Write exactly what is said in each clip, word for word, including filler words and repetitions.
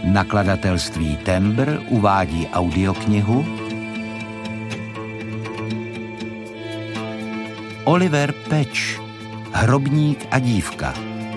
Nakladatelství Tembr uvádí audioknihu Oliver Patch, Hrobník a dívka.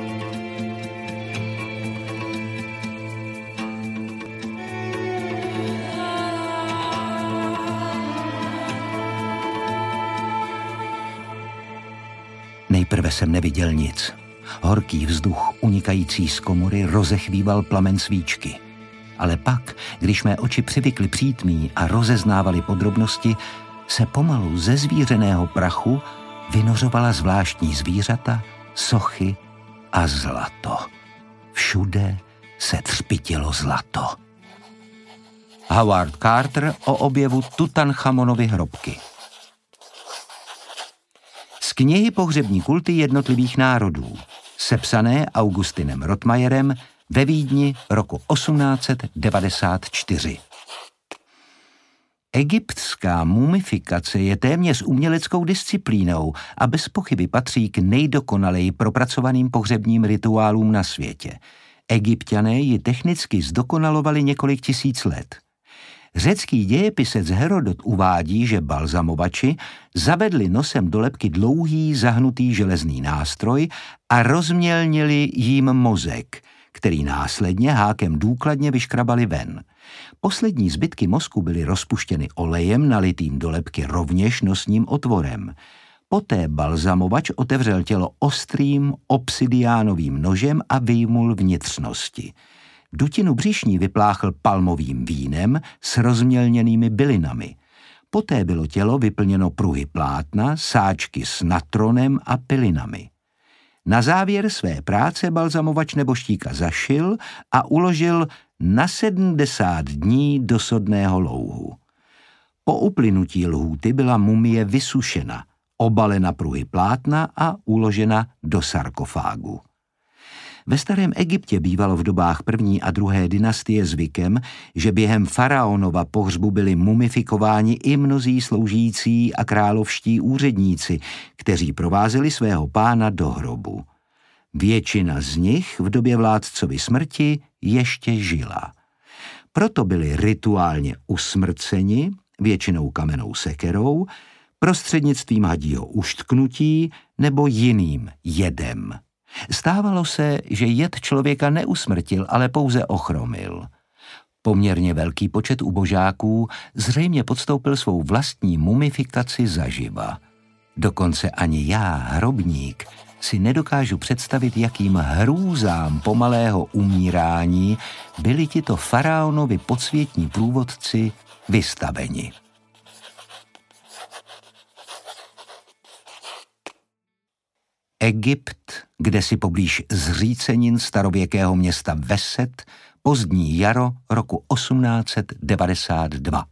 Nejprve jsem neviděl nic. Horký vzduch unikající z komory rozechvíval plamen svíčky. Ale pak, když mé oči přivykly přítmí a rozeznávaly podrobnosti, se pomalu ze zvířeného prachu vynořovala zvláštní zvířata, sochy a zlato. Všude se třpytilo zlato. Howard Carter o objevu Tutanchamonovy hrobky. Z knihy Pohřební kulty jednotlivých národů, sepsané Augustinem Rottmayerem ve Vídni roku osmnáct set devadesát čtyři. Egyptská mumifikace je téměř uměleckou disciplínou a bez pochyby patří k nejdokonaleji propracovaným pohřebním rituálům na světě. Egypťané ji technicky zdokonalovali několik tisíc let. Řecký dějepisec Herodot uvádí, že balzamovači zavedli nosem do lebky dlouhý zahnutý železný nástroj a rozmělnili jím mozek, který následně hákem důkladně vyškrabali ven. Poslední zbytky mozku byly rozpuštěny olejem nalitým do lebky rovněž nosním otvorem. Poté balzamovač otevřel tělo ostrým obsidiánovým nožem a vyjmul vnitřnosti. Dutinu břišní vypláchl palmovým vínem s rozmělněnými bylinami. Poté bylo tělo vyplněno pruhy plátna, sáčky s natronem a pilinami. Na závěr své práce balzamovač nebožtíka zašil a uložil na sedmdesát dní do sodného louhu. Po uplynutí lhůty byla mumie vysušena, obalena pruhy plátna a uložena do sarkofágu. Ve starém Egyptě bývalo v dobách první a druhé dynastie zvykem, že během faraonova pohřbu byli mumifikováni i mnozí sloužící a královští úředníci, kteří provázeli svého pána do hrobu. Většina z nich v době vládcovy smrti ještě žila. Proto byli rituálně usmrceni, většinou kamennou sekerou, prostřednictvím hadího uštknutí nebo jiným jedem. Stávalo se, že jed člověka neusmrtil, ale pouze ochromil. Poměrně velký počet ubožáků zřejmě podstoupil svou vlastní mumifikaci zaživa. Dokonce ani já, hrobník, si nedokážu představit, jakým hrůzám pomalého umírání byli tito faraonovi podsvětní průvodci vystaveni. Egypt, kdesi poblíž zřícenin starověkého města Veset, pozdní jaro roku osmnáct set devadesát dva.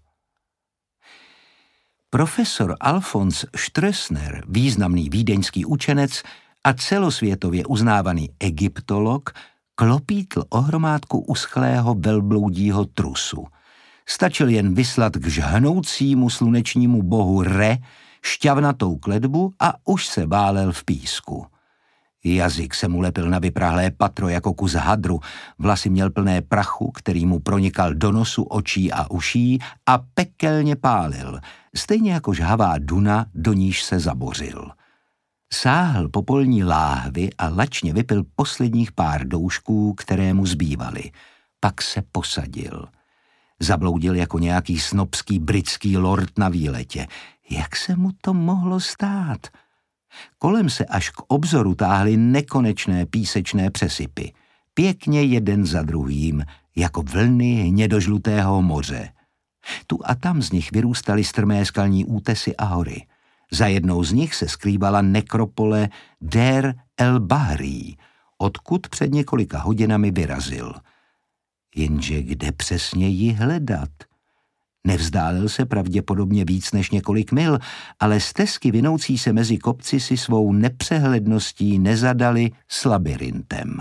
Profesor Alfons Stroessner, významný vídeňský učenec a celosvětově uznávaný egyptolog, klopítl o hromádku uschlého velbloudího trusu. Stačil jen vyslat k žhnoucímu slunečnímu bohu Re šťavnatou kletbu a už se válel v písku. Jazyk se mu lepil na vyprahlé patro jako kus hadru, vlasy měl plné prachu, který mu pronikal do nosu, očí a uší a pekelně pálil, stejně jako žhavá duna, do níž se zabořil. Sáhl po polní láhvi a lačně vypil posledních pár doušků, které mu zbývaly. Pak se posadil. Zabloudil jako nějaký snobský britský lord na výletě. Jak se mu to mohlo stát? Kolem se až k obzoru táhly nekonečné písečné přesypy. Pěkně jeden za druhým, jako vlny hnědožlutého moře. Tu a tam z nich vyrůstaly strmé skalní útesy a hory. Za jednou z nich se skrývala nekropole Der el Bahri, odkud před několika hodinami vyrazil. Jenže kde přesně ji hledat? Nevzdálil se pravděpodobně víc než několik mil, ale stezky vinoucí se mezi kopci si svou nepřehledností nezadali s labirintem.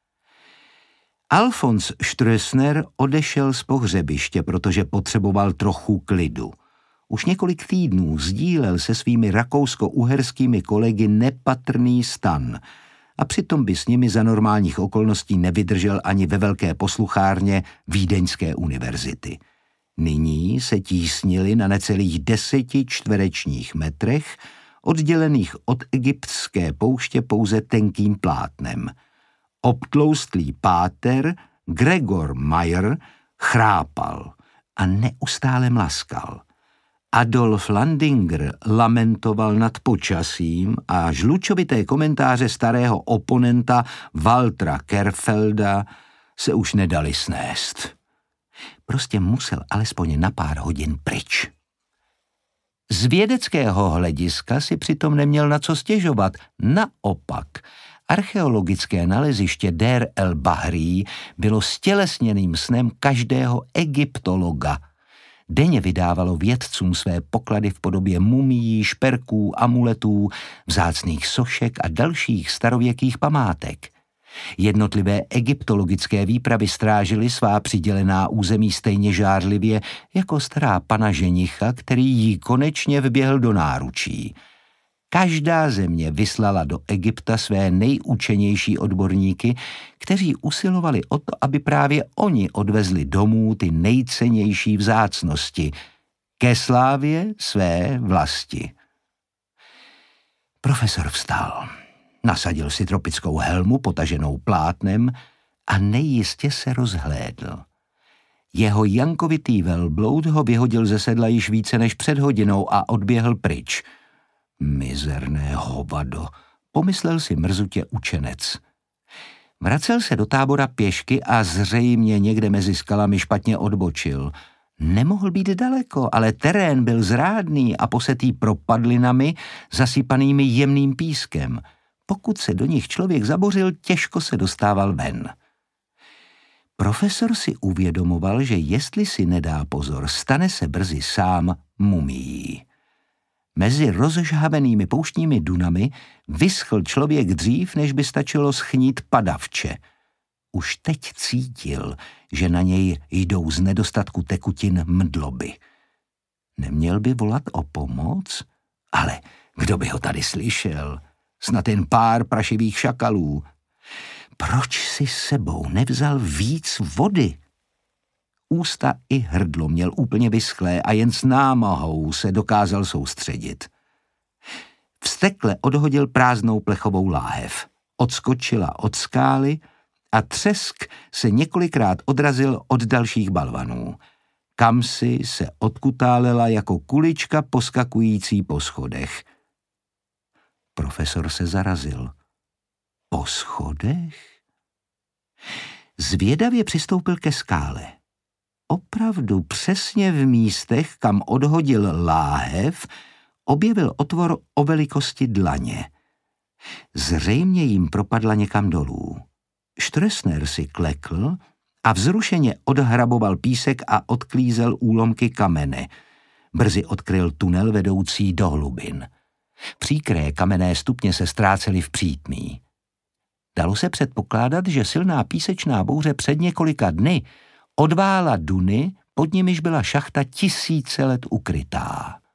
Alfons Stroessner odešel z pohřebiště, protože potřeboval trochu klidu. Už několik týdnů sdílel se svými rakousko-uherskými kolegy nepatrný stan. a přitom by s nimi za normálních okolností nevydržel ani ve velké posluchárně Vídeňské univerzity. Nyní se tísnili na necelých deseti čtverečních metrech, oddělených od egyptské pouště pouze tenkým plátnem. Obtloustlý páter Gregor Mayer chrápal a neustále mlaskal. Adolf Landinger lamentoval nad počasím a žlučovité komentáře starého oponenta Waltera Kerfelda se už nedali snést. Prostě musel alespoň na pár hodin pryč. Z vědeckého hlediska si přitom neměl na co stěžovat. Naopak, archeologické naleziště Der el Bahrí bylo stělesněným snem každého egyptologa. Denně vydávalo vědcům své poklady v podobě mumií, šperků, amuletů, vzácných sošek a dalších starověkých památek. Jednotlivé egyptologické výpravy strážily svá přidělená území stejně žárlivě jako stará pana ženicha, který jí konečně vběhl do náručí. Každá země vyslala do Egypta své nejučenější odborníky, kteří usilovali o to, aby právě oni odvezli domů ty nejcennější vzácnosti ke slávě své vlasti. Profesor vstal, nasadil si tropickou helmu potaženou plátnem a nejistě se rozhlédl. Jeho jankovitý velbloud ho vyhodil ze sedla již více než před hodinou a odběhl pryč. Mizerné hovado, pomyslel si mrzutě učenec. Vracel se do tábora pěšky a zřejmě někde mezi skalami špatně odbočil. Nemohl být daleko, ale terén byl zrádný a posetý propadlinami, zasypanými jemným pískem. Pokud se do nich člověk zabořil, těžko se dostával ven. Profesor si uvědomoval, že jestli si nedá pozor, stane se brzy sám mumií. Mezi rozžhavenými pouštními dunami vyschl člověk dřív, než by stačilo schnít padavče. Už teď cítil, že na něj jdou z nedostatku tekutin mdloby. Neměl by volat o pomoc? Ale kdo by ho tady slyšel? Snad jen pár prašivých šakalů. Proč si sebou nevzal víc vody? Ústa i hrdlo měl úplně vyschlé a jen s námahou se dokázal soustředit. Vztekle odhodil prázdnou plechovou láhev. Odskočila od skály a třesk se několikrát odrazil od dalších balvanů. Kamsi se odkutálela jako kulička poskakující po schodech. Profesor se zarazil. Po schodech? Zvědavě přistoupil ke skále. Opravdu přesně v místech, kam odhodil láhev, objevil otvor o velikosti dlaně. Zřejmě jim propadla někam dolů. Štresner si klekl a vzrušeně odhraboval písek a odklízel úlomky kamene. Brzy odkryl tunel vedoucí do hlubin. Příkré kamenné stupně se ztrácely v přítmí. Dalo se předpokládat, že silná písečná bouře před několika dny odvála duny, pod nimiž byla šachta tisíce let ukrytá.